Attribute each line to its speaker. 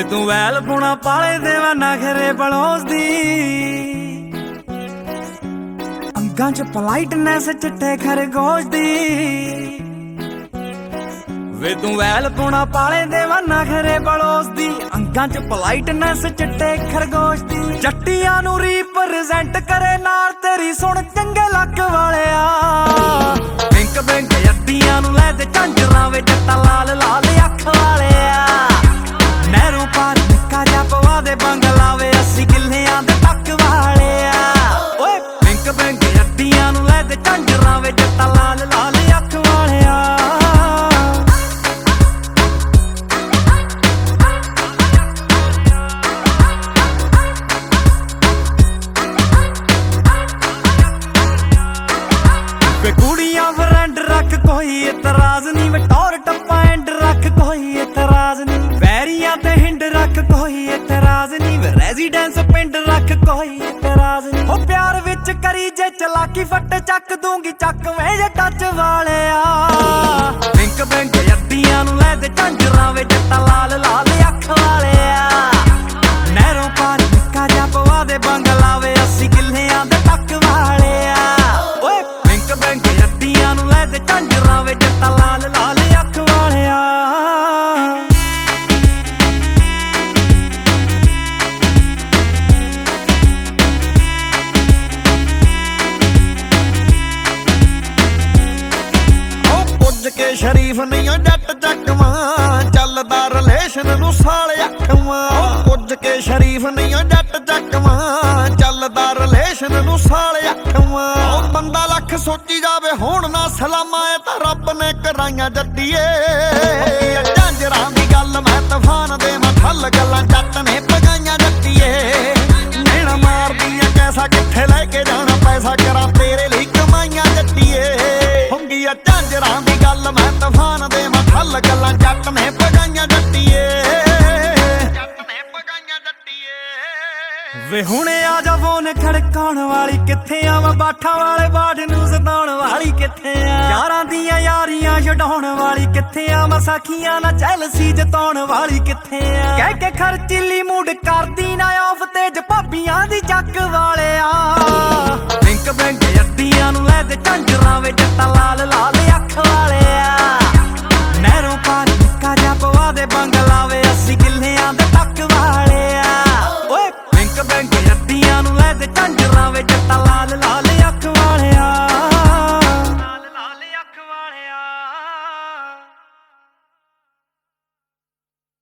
Speaker 1: ਵੇ ਤੂੰ ਵੈਲ ਪੁਣਾ ਪਾਲੇ ਦੇਵਾ ਨਖਰੇ ਬਲੋਸਦੀ ਅੰਗਾਂ ਚ ਪੋਲਾਈਟਨੈਸ ਚਿੱਟੇ ਖਰਗੋਸ਼ ਦੀ ਵੇ ਤੂੰ ਵੈਲ ਪੁਣਾ ਪਾਲੇ ਦੇਵਾ ਨਖਰੇ ਬਲੋਸਦੀ ਅੰਗਾਂ ਚ ਪੋਲਾਈਟਨੈਸ ਚਿੱਟੇ ਖਰਗੋਸ਼ ਦੀ ਜੱਟੀਆਂ ਨੂੰ ਰੀਪ੍ਰੈਜ਼ੈਂਟ ਕਰੇ ਨਾਲ ਤੇਰੀ ਸੁਣ ਚੰਗੇ ਲੱਕ ਵਾਲਿਆ ਬਿੰਕ ਬਿੰਕ ਅੱਡੀਆਂ ਨੂੰ ਲੈ ਤੇ ਝਾਂਜਰਾਂ ਵੇ ਜੱਟਾ ਲਾਲ ਲਾਲ ਅੱਖ ਵਾਲਿਆ ਨਹਿਰੋਂ ਪਾਰ ਨਿੱਕਾ ਜਿਹਾ ਪਵਾ ਦੇ ਬੰਗਲਾ ਵੇ 80 ਕਿੱਲਿਆਂ ਦੇ ਟੱਕ ਵਾਲਿਆ ਓਏ ਬਿੰਕ ਬਿੰਕ ਅੱਡੀਆਂ ਨੂੰ ਲੈ ਤੇ ਝਾਂਜਰਾਂ ਵੇ ਜੱਟਾ ਲਾਲ ਲਾਲ ਅੱਖ ਵਾਲਿਆ ਵੇ ਕੁੜੀਆਂ ਫਰੈਂਡ ਰੱਖ ਕੋਈ ਇਤਰਾਜ਼ ਨਹੀਂ ਵੇ ਟੌਰ ਟੱਪਾ ਐਂਡ ਰੱਖ ਕੋਈ ਇਤਰਾਜ਼ ਨਹੀਂ ਵੈਰੀਆਂ ਤੇ ਹਿੰਡ ਰੱਖ ਕੋਈ ਇਤਰਾਜ਼ ਨਹੀਂ ਵੇ ਰੈਜ਼ੀਡੈਂਸ ਪਿੰਡ ਰੱਖ ਕੋਈ ਇਤਰਾਜ਼ ਨਹੀਂ ਹੋ ਪਿਆਰ ਵਿੱਚ ਕਰੀ ਜੇ ਚਲਾਕੀ ਫੱਟ ਚੱਕ ਦੂੰਗੀ ਚੱਕ ਵੇ ਜੇ ਟੱਚ ਵਾਲਿਆ ਬਿੰਕ ਬਿੰਕ ਅੱਡੀਆਂ ਨੂੰ ਲੈ ਤੇ ਝਾਂਜਰਾਂ ਵੇ ਜੱਟਾ ਲਾਲ ਲਾਲ ਅੱਖ ਵਾਲਿਆ ਨਹਿਰੋਂ ਪਾਰ ਨਿੱਕਾ ਜਿਹਾ ਪਵਾ ਦੇ ਬੰਗਲਾ ਵੇ 80 ਕਿੱਲਿਆਂ ਦੇ ਟੱਕ ਵਾਲਿਆ ਓਏ ਬਿੰਕ ਬਿੰਕ ਅੱਡੀਆਂ ਨੂੰ ਲੈ ਤੇ ਝਾਂਜਰਾਂ ਵੇ ਜੱਟਾ ਲਾਲ ਲਾਲ ਅੱਖ ਵਾਲਿਆ
Speaker 2: ਕੇ ਸ਼ਰੀਫ ਨਹੀਂ ਓ ਜੱਟ ਚੱਕਵਾਂ ਚੱਲਦਾ ਰਿਲੇਸ਼ਨ ਨੂੰ ਸਾਲ ਅੱਖਵਾਂ ਪੁੱਜ ਕੇ ਸ਼ਰੀਫ ਨਹੀਂ ਓ ਜੱਟ ਚੱਕਵਾਂ ਚੱਲਦਾ ਰਿਲੇਸ਼ਨ ਨੂੰ ਸਾਲ ਅੱਖਵਾਂ ਉਹ ਬੰਦਾ ਲੱਖ ਸੋਚੀ ਜਾਵੇ ਹੁਣ ਨਾ ਸਲਾਮਾਂ ਇਹ ਤਾਂ ਰੱਬ ਨੇ ਕਰਾਈਆਂ ਜੱਟੀਏ ਝਾਂਜਰਾਂ ਦੀ ਗੱਲ ਮੈਂ ਤੂਫਾਨ ਦੇ ਮੱਠਲ ਗੱਲਾਂ ਜੱਟ ਨੇ ਪਗਾਈਆਂ ਜੱਟੀਏ ਨੈਣਾ ਮਾਰਦੀਆਂ ਕੈਸਾ ਕਿੱਥੇ ਲੈ ਕੇ ਜਾਣਾ ਪੈਸਾ ਕਰਾਂ ਤੇਰੇ ਲਈ ਕਮਾਈਆਂ ਜੱਟੀਏ ਹੁੰਗੀ ਆ ਝਾਂਜਰਾਂ ਦੀ ਗੱਲ ਮੈਂ ਤੂਫਾਨ ਦੇ ਮੱਠਲ ਗੱਲਾਂ ਜੱਟ ਨੇ ਪਗਾਈਆਂ ਜੱਟੀਏ
Speaker 1: ਵੇ ਹੁਣੇ ਆ ਜਾ ਫੋਨ ਖੜਕਾਉਣ ਵਾਲੀ ਕਿੱਥੇ ਆ ਮੈਂ ਬਾਠਾਂ ਵਾਲੇ ਬਾੜ ਨੂੰ ਸਤਾਉਣ ਵਾਲੀ ਕਿੱਥੇ ਆ ਯਾਰਾਂ ਦੀਆਂ ਯਾਰੀਆਂ ਛਡਾਉਣ ਵਾਲੀ ਕਿੱਥੇ ਆ ਮੈਂ ਸਾਖੀਆਂ ਨਾਲ ਜੈਲਸੀ ਜਤਾਉਣ ਵਾਲੀ ਕਿੱਥੇ ਆ ਕਹਿ ਕੇ ਖਰਚੀਲੀ ਮੂਡ ਕਰਦੀ ਨਾ ਆਫ ਤੇਜ ਭਾਬੀਆਂ ਦੀ ਚੱਕ ਵਾਲਿਆ ਬਿੰਕ ਬਿੰਕ ਅੱਡੀਆਂ ਨੂੰ ਲੈ ਤੇ ਝਾਂਜਰਾਂ ਵੇ ਜੱਟਾ ਲਾਲ ਲਾਲ ਅੱਖ ਵਾਲਿਆ ਨਹਿਰੋਂ ਪਾਰ ਨਿੱਕਾ ਜਿਹਾ ਪਵਾ ਦੇ ਬੰਗਲਾ ਵੇ 80 ਕਿੱਲਿਆਂ ਦੇ ਟੱਕ ਵਾਲਿਆ ਓਏ ਬਿੰਕ ਬਿੰਕ ਅੱਡੀਆਂ ਨੂੰ ਲੈ ਤੇ ਝਾਂਜਰਾਂ ਵੇ ਜੱਟਾ ਲਾਲ